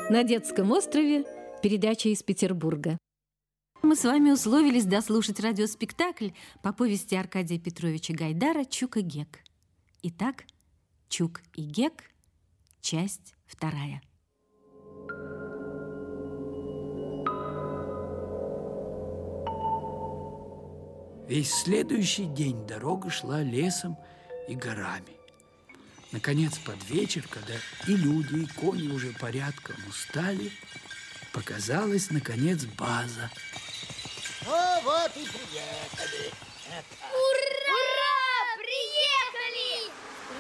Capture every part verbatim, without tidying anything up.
На детском острове. Передача из Петербурга. Мы с вами условились дослушать радиоспектакль по повести Аркадия Петровича Гайдара «Чук и Гек». Итак, «Чук и Гек», часть вторая. Весь следующий день дорога шла лесом и горами. Наконец, под вечер, когда и люди, и кони уже порядком устали, показалась, наконец, база. Ну вот и приехали. Ура! Ура! Приехали!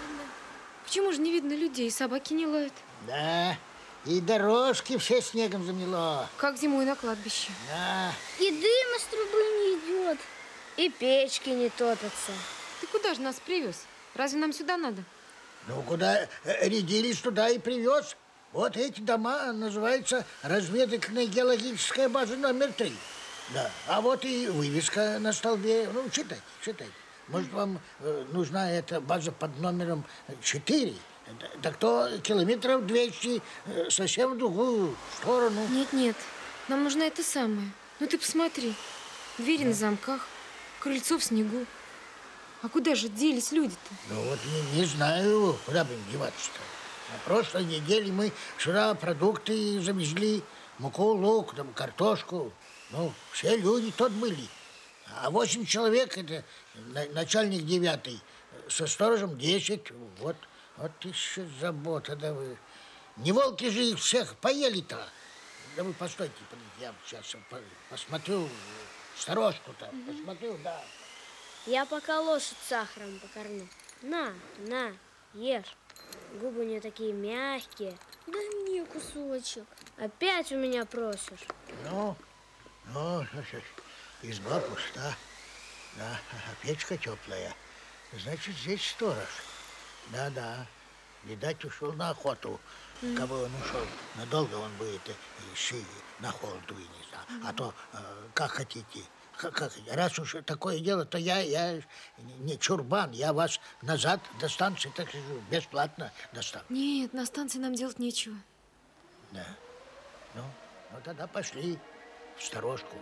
Почему же не видно людей, собаки не лают? Да, и дорожки все снегом замело. Как зимой на кладбище. Да. И дым из трубы не идет, и печки не топятся. Ты куда же нас привез? Разве нам сюда надо? Ну, куда рядились, туда и привез. Вот эти дома называются разведывательная геологическая база номер три. Да, а вот и вывеска на столбе. Ну, читайте, читайте. Может, вам э, нужна эта база под номером четыре? Так то километров двести э, совсем в другую сторону. Нет, нет, нам нужна эта самая. Ну, ты посмотри. Двери на замках, крыльцо в снегу. А куда же делись люди-то? Ну, вот не, не знаю, куда бы им деваться-то. На прошлой неделе мы вчера продукты завезли, муку, лук, там, картошку. Ну, все люди тут были. А восемь человек, это начальник девятый, со сторожем десять. Вот, вот еще забота, да вы. Не волки же их всех поели-то. Да вы постойте, я сейчас посмотрю, сторожку-то, mm-hmm. посмотрю, да. Я пока лошадь сахаром покормлю. На, на, ешь. Губы у нее такие мягкие. Дай мне кусочек. Опять у меня просишь. Ну, ну, изба пуста. Да, печка теплая. Значит, здесь сторож. Да-да. Видать, ушел на охоту. Mm. Кого он ушел, надолго он будет еще и на холод вынес. Mm. А то, как хотите. Как, как, раз уж такое дело, то я, я не чурбан, я вас назад до станции, так скажу, бесплатно достану. Нет, на станции нам делать нечего. Да. Ну, ну тогда пошли в сторожку.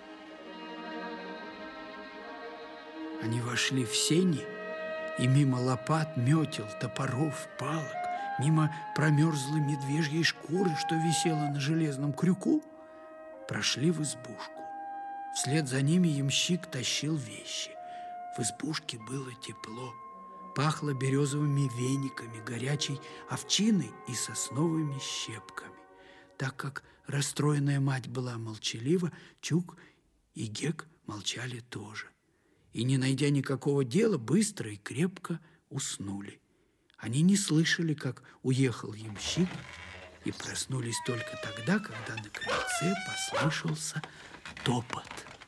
Они вошли в сени, и мимо лопат, метел, топоров, палок, мимо промерзлой медвежьей шкуры, что висела на железном крюку, прошли в избушку. Вслед за ними ямщик тащил вещи. В избушке было тепло. Пахло березовыми вениками, горячей овчиной и сосновыми щепками. Так как расстроенная мать была молчалива, Чук и Гек молчали тоже. И, не найдя никакого дела, быстро и крепко уснули. Они не слышали, как уехал ямщик, и проснулись только тогда, когда на крыльце послышался топот.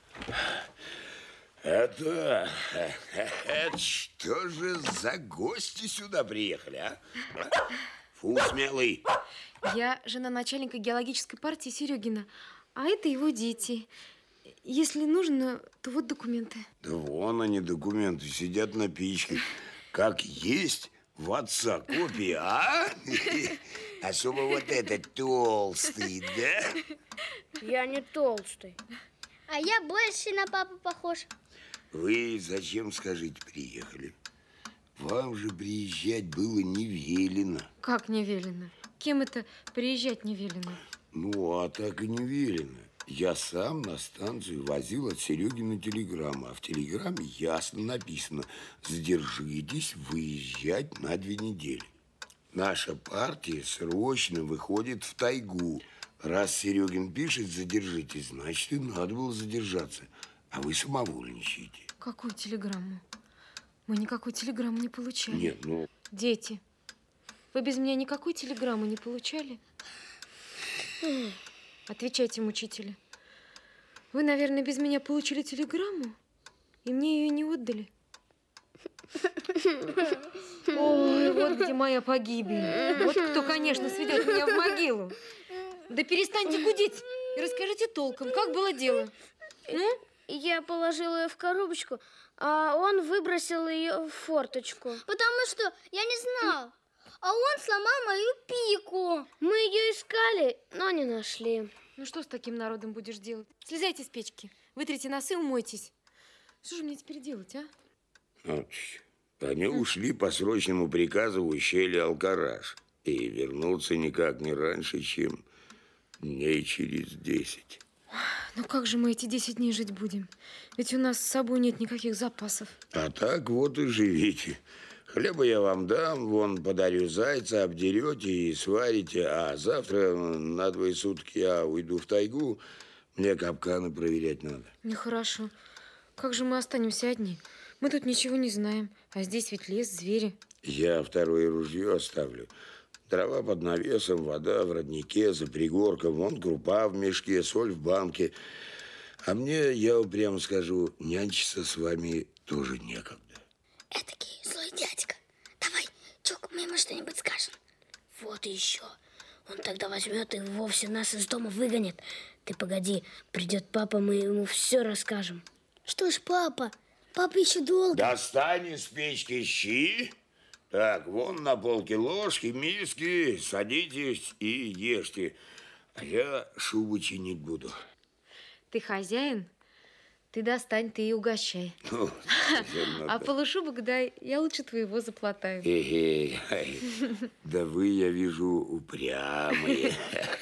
Это, это что же за гости сюда приехали, а? Фу, смелый. Я жена начальника геологической партии Серегина, а это его дети. Если нужно, то вот документы. Да вон они, документы, сидят на печке. Как есть в отца копия, а? Особо вот этот толстый, да? Я не толстый. А я больше на папу похож. Вы зачем, скажите, приехали? Вам же приезжать было не велено. Как не велено? Кем это приезжать не велено? Ну, а так и не велено. Я сам на станцию возил от Серегина телеграмму, а в телеграмме ясно написано: задержитесь, выезжать на две недели. Наша партия срочно выходит в тайгу. Раз Серегин пишет «задержитесь», значит, и надо было задержаться. А вы самовольничаете. Какую телеграмму? Мы никакой телеграммы не получали. Нет, ну... Дети, вы без меня никакой телеграммы не получали? Отвечайте, мучители. Вы, наверное, без меня получили телеграмму, и мне ее не отдали. Ой, вот где моя погибель. Вот кто, конечно, сведет меня в могилу. Да перестаньте гудеть и расскажите толком, как было дело. Ну? Я положила ее в коробочку, а он выбросил ее в форточку. Потому что я не знал. а он сломал мою пику. Мы ее искали, но не нашли. Ну что с таким народом будешь делать? Слезайте с печки, вытрите носы, умойтесь. Что же мне теперь делать, а? Вот. Они ушли по срочному приказу в ущелье Алкараш и вернутся никак не раньше, чем дней через десять. Ну как же мы эти десять дней жить будем? Ведь у нас с собой нет никаких запасов. А так вот и живите. Хлеба я вам дам, вон подарю зайца, обдерете и сварите, а завтра на двое сутки я уйду в тайгу, мне капканы проверять надо. Нехорошо. Как же мы останемся одни? Мы тут ничего не знаем, а здесь ведь лес, звери. Я второе ружье оставлю. Дрова под навесом, вода в роднике, за пригорком, вон крупа в мешке, соль в банке. А мне, я вам прямо скажу, нянчиться с вами тоже некогда. Этакий злой дядька. Давай, Чук, мы ему что-нибудь скажем. Вот и еще. Он тогда возьмет и вовсе нас из дома выгонит. Ты погоди, придет папа, мы ему все расскажем. Что ж, папа? Папа еще долго. Достань из печки щи. Так, вон на полке ложки, миски. Садитесь и ешьте. А я шубу чинить буду. Ты хозяин? Ты достань, ты и угощай. Ну, а полушубок дай, я лучше твоего заплатаю. Эй, да вы, я вижу, упрямые.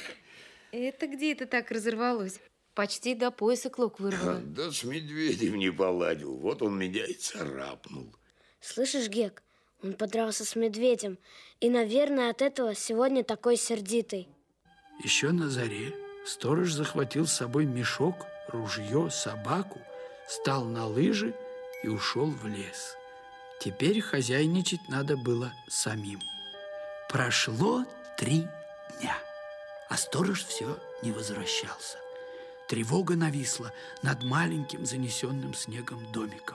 Это где это так разорвалось? Почти до пояса клок вырвало. Да с медведем не поладил. Вот он меня и царапнул. Слышишь, Гек, он подрался с медведем. И, наверное, от этого сегодня такой сердитый. Еще на заре сторож захватил с собой мешок, ружье, собаку, встал на лыжи и ушел в лес. Теперь хозяйничать надо было самим. Прошло три дня, а сторож все не возвращался. Тревога нависла над маленьким занесенным снегом домиком.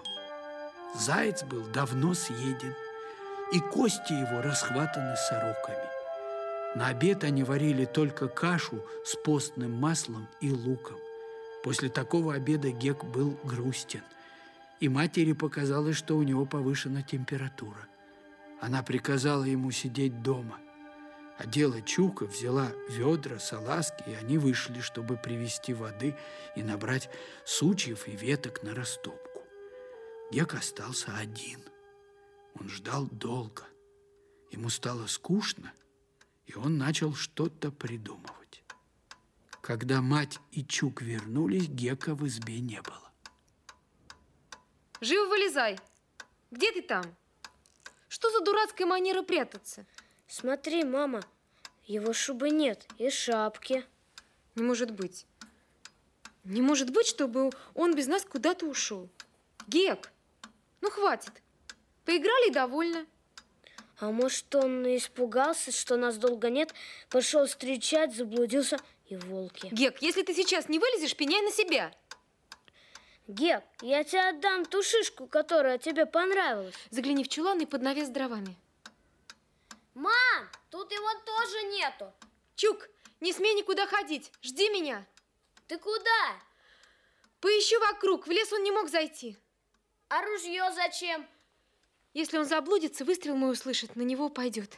Заяц был давно съеден, и кости его расхватаны сороками. На обед они варили только кашу с постным маслом и луком. После такого обеда Гек был грустен, и матери показалось, что у него повышена температура. Она приказала ему сидеть дома. Одела Чука, взяла ведра, салазки, и они вышли, чтобы привезти воды и набрать сучьев и веток на растопку. Гек остался один. Он ждал долго. Ему стало скучно, и он начал что-то придумывать. Когда мать и Чук вернулись, Гека в избе не было. Живо вылезай! Где ты там? Что за дурацкая манера прятаться? Смотри, мама, его шубы нет и шапки. Не может быть. Не может быть, чтобы он без нас куда-то ушел. Гек, ну хватит. Поиграли и довольно. А может, он испугался, что нас долго нет, пошел встречать, заблудился и волки. Гек, если ты сейчас не вылезешь, пеняй на себя. Гек, я тебе отдам ту шишку, которая тебе понравилась. Загляни в чулан и под навес с дровами. Мам, тут его тоже нету. Чук, не смей никуда ходить. Жди меня. Ты куда? Поищу вокруг. В лес он не мог зайти. А ружье зачем? Если он заблудится, выстрел мой услышит, на него пойдет.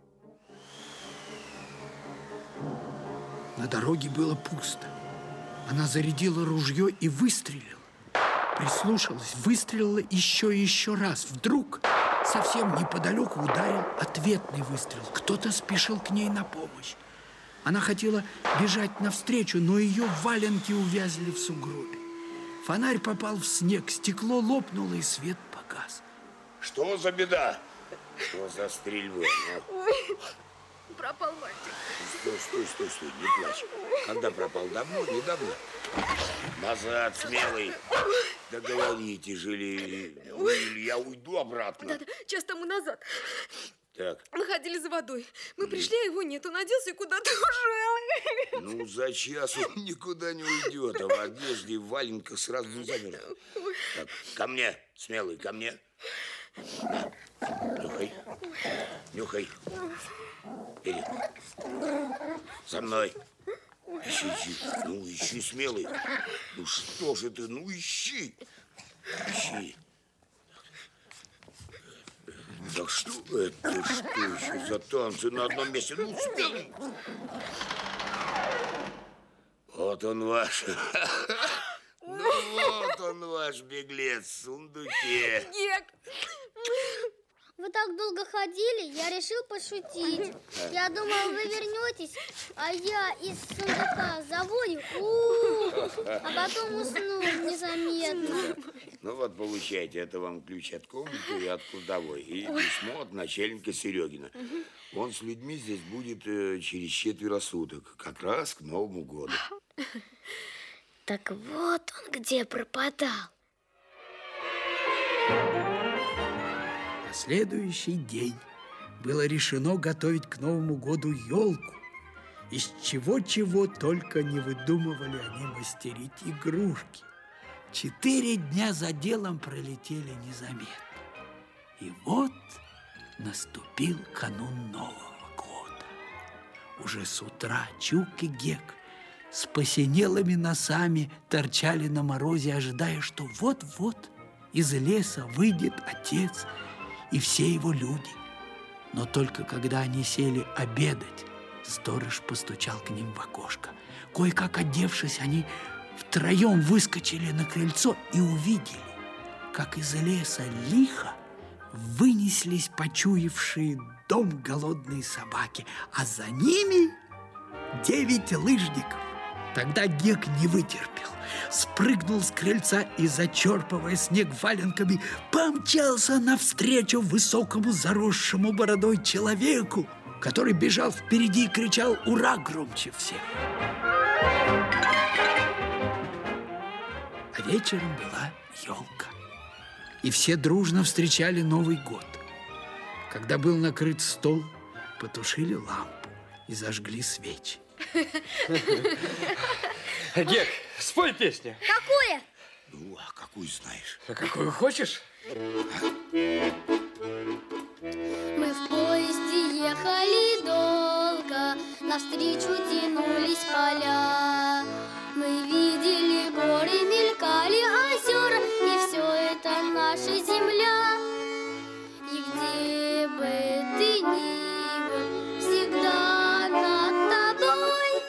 На дороге было пусто. Она зарядила ружье и выстрелила. Прислушалась, выстрелила еще и еще раз. Вдруг совсем неподалеку ударил ответный выстрел. Кто-то спешил к ней на помощь. Она хотела бежать навстречу, но ее валенки увязли в сугробе. Фонарь попал в снег, стекло лопнуло, и свет погас. Что за беда? Что за стрельба? Пропал мальчик. Стой, стой, стой, стой, не плачь. Когда пропал? Давно, недавно? Назад, смелый. Договорите же ли, или я уйду обратно. Да-да, час тому назад. Так. Мы ходили за водой. Мы пришли, а его нет. Он оделся и куда-то ушел. Ну, за час он никуда не уйдет, а в одежде и в валенках сразу не замерзнет. Так, ко мне, смелый, ко мне. На, нюхай, нюхай. Бери. За мной. Ищи, ищи. Ну, ищи, смелый. Ну, что же ты, ну, ищи. Ищи. Так что, Это что еще за танцы на одном месте? Ну, успели. Вот он ваш. Ну, вот он ваш беглец в сундуке. Гек! Вы так долго ходили, я решил пошутить. Я думал, вы вернетесь, а я из сундука завою, а потом усну незаметно. Ну вот, получайте, это вам ключ от комнаты и от кладовой. И письмо от начальника Серегина. Он с людьми здесь будет э, через четверо суток, как раз к Новому году. Так вот он где пропадал. На следующий день было решено готовить к Новому году елку. Из чего-чего только не выдумывали они мастерить игрушки. Четыре дня за делом пролетели незаметно. И вот наступил канун Нового года. Уже с утра Чук и Гек с посинелыми носами торчали на морозе, ожидая, что вот-вот из леса выйдет отец и все его люди. Но только когда они сели обедать, сторож постучал к ним в окошко. Кое-как одевшись, они втроем выскочили на крыльцо и увидели, как из леса лихо вынеслись почуявшие дом голодные собаки, а за ними девять лыжников. Тогда Гек не вытерпел, спрыгнул с крыльца и, зачерпывая снег валенками, помчался навстречу высокому заросшему бородой человеку, который бежал впереди и кричал «Ура!» громче всех. А вечером была елка, и все дружно встречали Новый год. Когда был накрыт стол, потушили лампу и зажгли свечи. Гек, спой песню. Какую? Ну, а какую знаешь? А какую хочешь? Мы в поезде ехали долго, навстречу тянулись поля. Мы видели горы, мелькали озера, и все это наша земля. И где бы ты ни был, всегда над тобой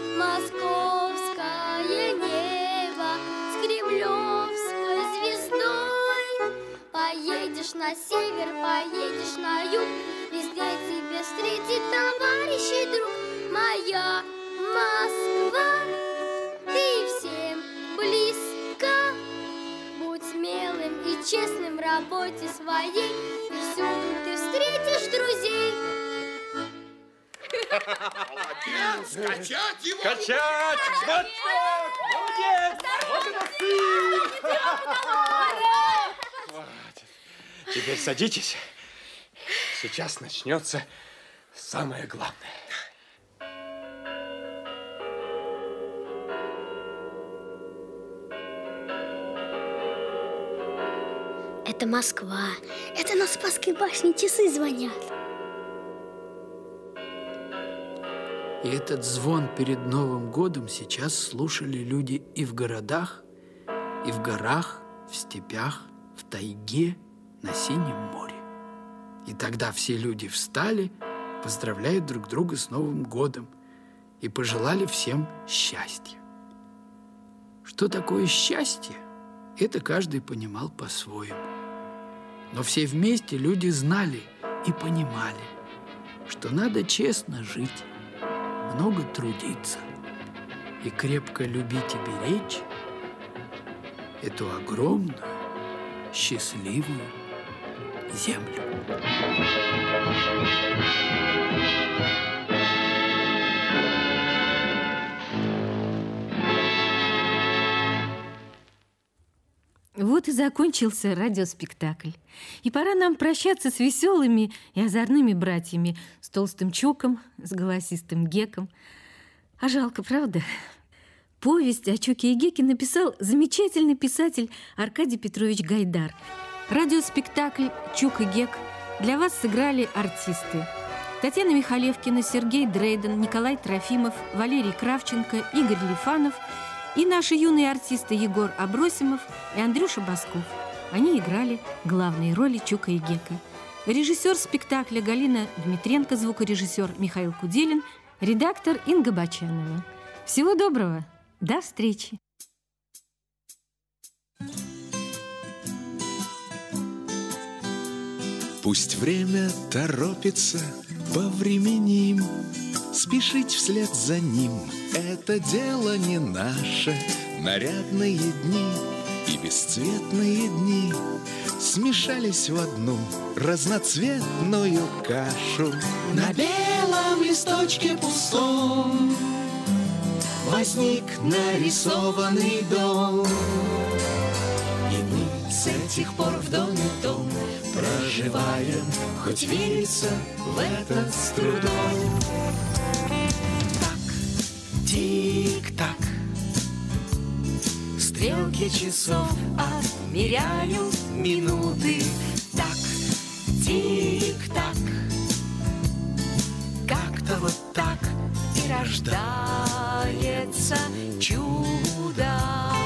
московское небо с кремлевской звездой. Поедешь на север, поедешь на юг, везде тебя встретит товарищ и друг. Моя Москва, ты всем близка. Будь смелым и честным в работе своей, и всюду ты встретишь друзей. Молодец! Качать его! Качать! Значок! Молодец! Вот и носы! Вот. Теперь садитесь. Сейчас начнется самое главное. Это Москва. Это на Спасской башне часы звонят. И этот звон перед Новым годом сейчас слушали люди и в городах, и в горах, в степях, в тайге, на Синем море. И тогда все люди встали, поздравляя друг друга с Новым годом и пожелали всем счастья. Что такое счастье, это каждый понимал по-своему. Но все вместе люди знали и понимали, что надо честно жить, много трудиться и крепко любить и беречь эту огромную, счастливую землю. Вот и закончился радиоспектакль. И пора нам прощаться с веселыми и озорными братьями, с толстым Чуком, с голосистым Геком. А жалко, правда? Повесть о Чуке и Геке написал замечательный писатель Аркадий Петрович Гайдар. Радиоспектакль «Чук и Гек» для вас сыграли артисты: Татьяна Михалевкина, Сергей Дрейден, Николай Трофимов, Валерий Кравченко, Игорь Лифанов и наши юные артисты Егор Абросимов и Андрюша Басков. Они играли главные роли Чука и Гека. Режиссер спектакля Галина Дмитренко, звукорежиссер Михаил Куделин, редактор Инга Бочанова. Всего доброго. До встречи. Пусть время торопится, повременим, спешить вслед за ним — это дело не наше. Нарядные дни и бесцветные дни смешались в одну разноцветную кашу. На белом листочке пустом возник нарисованный дом, и мы с этих пор в доме том проживаем, хоть верится в это с трудом. Так, тик-так, стрелки часов отмеряют минуты. Так, тик-так, как-то вот так и рождается чудо.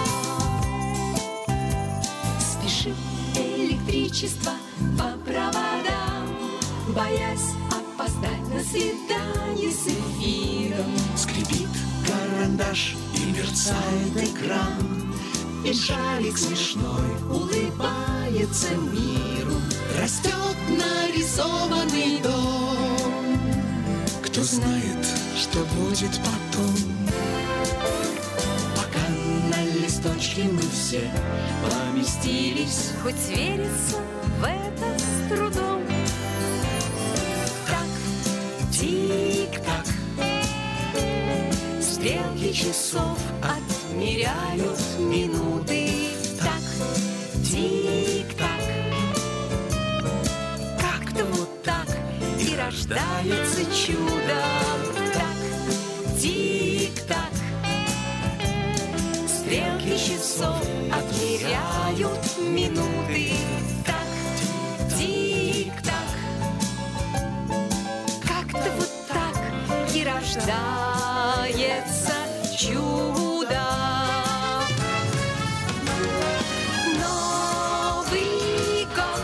Спешит электричество по проводам, боясь опоздать на свидание с эфиром. Скрипит карандаш и мерцает экран, и шарик смешной улыбается миру. Растет нарисованный дом, кто знает, что будет потом. Пока на листочке мы все поместились, Хоть верится в это с трудом. так, тик-так, стрелки часов отмеряют минуты. Так, тик-так, как-то вот так и рождается чудо. Так, тик-так, стрелки часов отмеряют минуты. Так, тик-так, как-то вот так и рождается чудо. Новый год,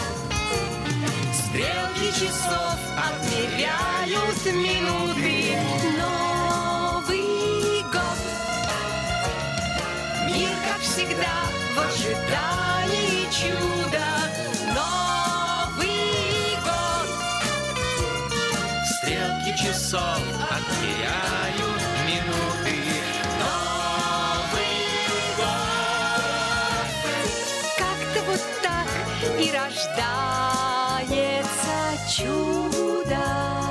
стрелки часов отмеряют минуты. Новый год, мир, как всегда, в ожидании чуда. Новый год, стрелки часов отмеряют минуты. Новый год, как-то вот так и рождается чудо.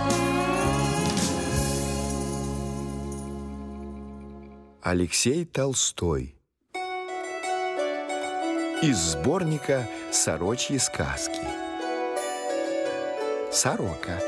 Алексей Толстой. Из сборника «Сорочьи сказки». Сорока.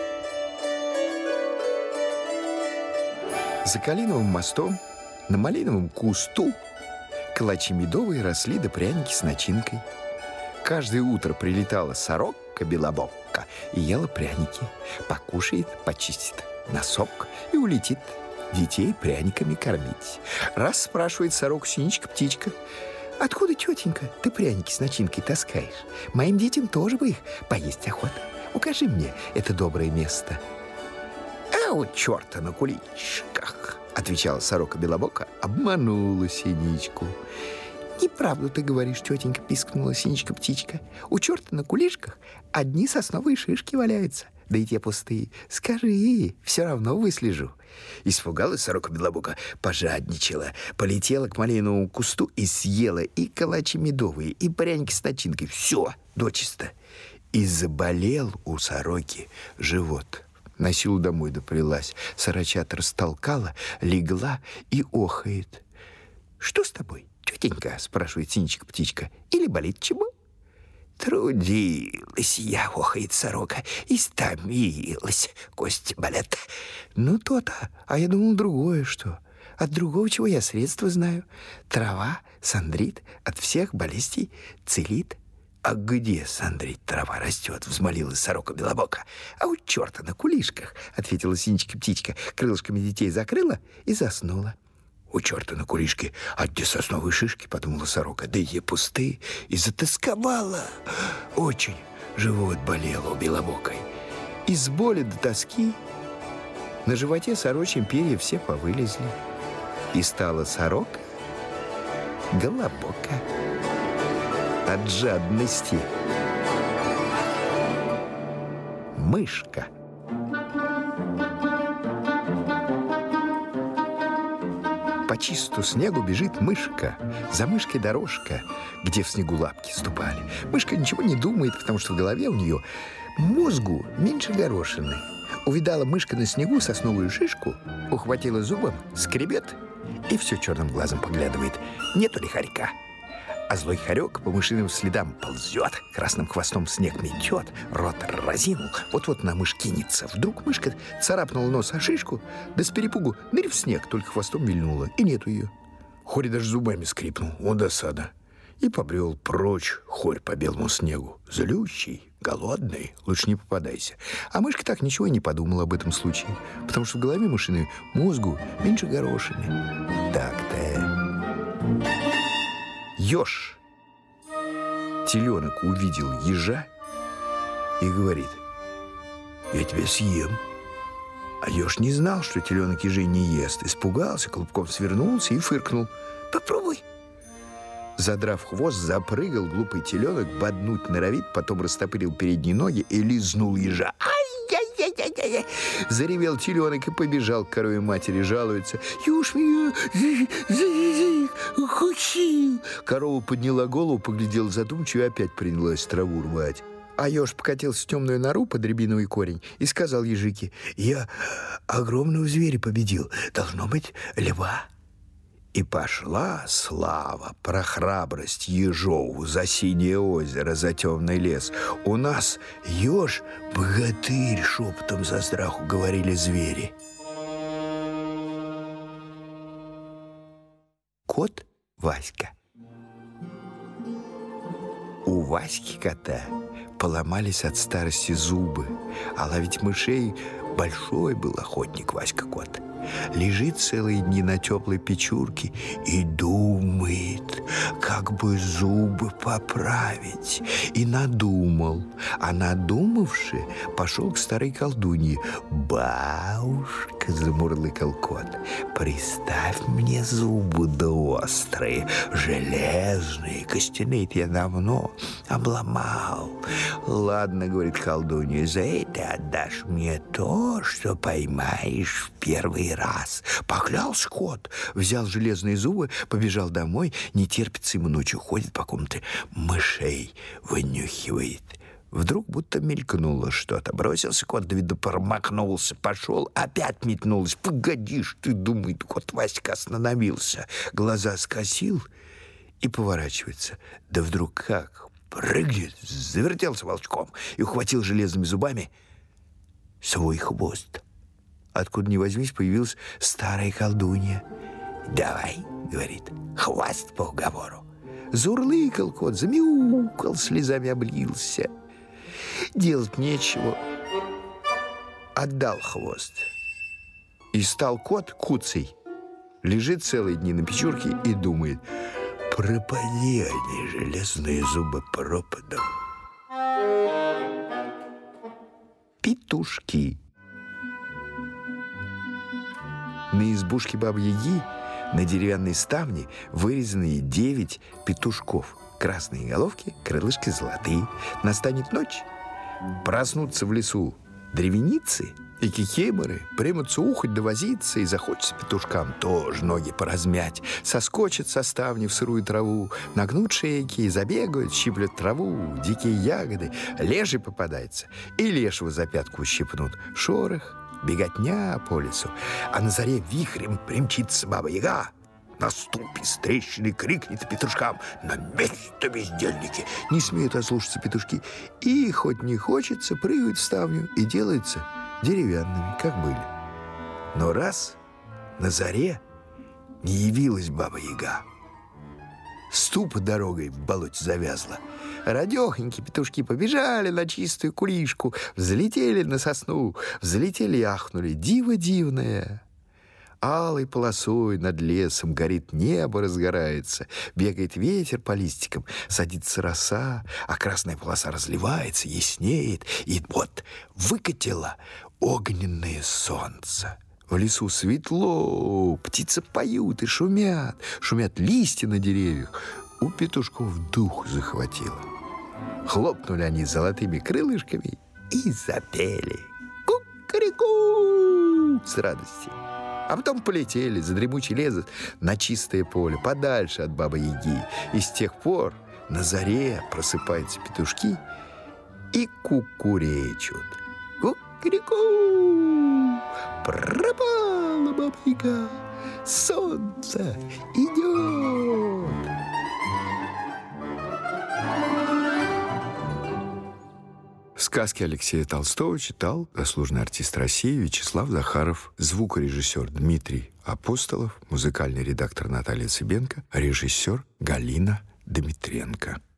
За Калиновым мостом на малиновом кусту калачи медовые росли да пряники с начинкой. Каждое утро прилетала сорока-белобокка и ела пряники. Покушает, почистит носок и улетит детей пряниками кормить. Раз спрашивает сорока-синичка-птичка: «Откуда, тетенька, ты пряники с начинкой таскаешь? Моим детям тоже бы их поесть охота. Укажи мне это доброе место». «А у черта на куличках», — отвечала сорока-белобока, обманула синичку. «Неправду ты говоришь, тетенька», — пискнула синичка-птичка. «У черта на куличках одни сосновые шишки валяются, да и те пустые. Скажи, все равно выслежу». Испугалась сорока-белобока, пожадничала, полетела к малиновому кусту и съела и калачи медовые, и пряники с начинкой. Все дочисто. И заболел у сороки живот. На силу домой доплелась. Сорочат растолкала, легла и охает. «Что с тобой, тетенька?» — спрашивает синичка-птичка. «Или болит чему?» «Трудилась я», — охает сорока, — «истомилась, кости болят». «Ну, то-то, а я думал другое что. От другого чего я средства знаю. Трава сандрит, от всех болезней целит». «А где сандрит трава растет?» — взмолилась сорока-белобока. «А у черта на кулишках», — ответила синичка-птичка, крылышками детей закрыла и заснула. «У черта на кулишке, а где сосновые шишки?» — подумала сорока. «Да и пустые». И затасковала очень. живот болел у Белобокой. Из боли до тоски на животе сорочьим перья все повылезли. И стала сорока Голобока от жадности. Мышка. По чисту снегу бежит мышка. За мышкой дорожка, где в снегу лапки ступали. Мышка ничего не думает, потому что в голове у нее мозгу меньше горошины. Увидала мышка на снегу сосновую шишку, ухватила зубом, скребет и все черным глазом поглядывает, нету ли хорька. А злой хорек по мышиным следам ползет, красным хвостом снег метет, рот разинул, вот-вот на мышь кинется. Вдруг мышка царапнула нос о шишку, да с перепугу нырь в снег, только хвостом вильнула, и нету ее. Хорь даже зубами скрипнул, о досада, и побрел прочь хорь по белому снегу, злющий, голодный, лучше не попадайся. А мышка так ничего и не подумала об этом случае, потому что в голове мышиной мозгу меньше горошины. Так-то. Еж. Теленок увидел ежа и говорит: я тебя съем. А еж не знал, что теленок ежей не ест. Испугался, клубком свернулся и фыркнул: попробуй. Задрав хвост, запрыгал глупый теленок, боднуть норовит, потом растопырил передние ноги и лизнул ежа. Ай-яй-яй-яй-яй! Заревел теленок и побежал к корове матери, жалуется: еж меня укусил. Корова подняла голову, поглядела задумчиво и опять принялась траву рвать. А еж покатился в темную нору под рябиновый корень и сказал ежике: я огромного зверя победил, должно быть, льва. И пошла слава про храбрость ежову за синее озеро, за темный лес. У нас еж богатырь, шепотом за страху говорили звери. Кот Васька. У Васьки кота поломались от старости зубы, а ловить мышей большой был охотник Васька-кот. Лежит целые дни на теплой печурке и думает, как бы зубы поправить. И надумал. А надумавши, пошел к старой колдунье. «Бабушка», — замурлыкал кот, — «приставь мне зубы да острые, железные, костяные-то я давно обломал». «Ладно», — говорит колдунья, — «за это отдашь мне то, что поймаешь в первый раз». Поклялся кот, взял железные зубы, побежал домой, не терпится ему, ночью ходит по комнате, мышей вынюхивает. Вдруг будто мелькнуло что-то. Бросился кот, да видно, промахнулся, пошел, опять метнулся. «Погодишь ты», — думает кот Васька, остановился, глаза скосил и поворачивается. Да вдруг как прыгнет, завертелся волчком и ухватил железными зубами свой хвост. Откуда ни возьмись, появилась старая колдунья. «Давай», — говорит, — «хвост по уговору». Зурлыкал кот, замяукал, слезами облился. Делать нечего. Отдал хвост. И стал кот куцей. Лежит целые дни на печурке и думает: пропади они, железные зубы, пропадом. Петушки. На избушке Бабы-Яги на деревянной ставне вырезаны девять петушков. Красные головки, крылышки золотые. Настанет ночь, проснутся в лесу древеницы и кикиморы, примутся ухать да возиться, и захочется петушкам тоже ноги поразмять. Соскочат со ставни в сырую траву, нагнут шейки, забегают, щиплют траву, дикие ягоды. Леший попадается, и лешего за пятку щипнут. Шорох, беготня по лесу, а на заре вихрем примчится Баба-Яга. Наступит с трещины, крикнет петушкам: на место, бездельники! Не смеют ослушаться петушки, и хоть не хочется, прыгают в ставню и делаются деревянными, как были. Но раз на заре не явилась Баба-Яга. Ступа дорогой в болоте завязла. Радехонькие петушки побежали на чистую кулишку, взлетели на сосну, взлетели и ахнули: диво дивное! Алой полосой над лесом горит небо, разгорается. Бегает ветер по листикам, садится роса, а красная полоса разливается, яснеет. И вот выкатило огненное солнце. В лесу светло, птицы поют и шумят. Шумят листья на деревьях. У петушков дух захватило. Хлопнули они золотыми крылышками и запели ку-ку-ку с радостью. А потом полетели за дремучий лес на чистое поле, подальше от Бабы-Яги. И с тех пор на заре просыпаются петушки и кукуречут. Ку-ку-ку! Пропала Баба-Яга, солнце идет! Сказки Алексея Толстого читал заслуженный артист России Вячеслав Захаров, звукорежиссер Дмитрий Апостолов, музыкальный редактор Наталья Цыбенко, режиссер Галина Дмитренко.